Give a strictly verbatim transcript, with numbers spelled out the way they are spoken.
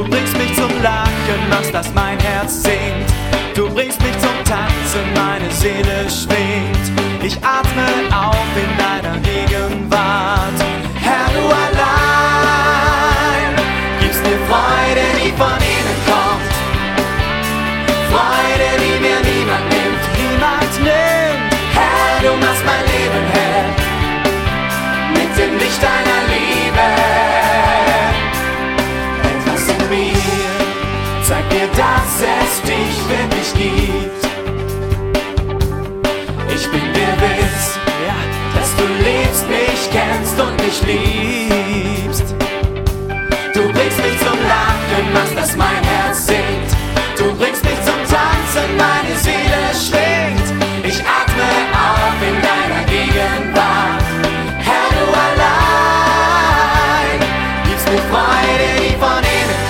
bringst mich zum Lachen, machst, dass mein Herz singt. Du bringst mich zum Tanzen, meine Seele schwingt. Ich atme auf in deiner Gegenwart. Herr, du allein gibst mir Freude, die von innen kommt. Freude, die mir niemand nimmt, niemand nimmt. Herr, du machst mein Leben hell mit dem Licht deiner Liebe. Etwas in mir zeigt mir, dass es dich wirklich gibt. Ich bin dir gewiss, ja, dass du lebst, mich kennst und mich liebst.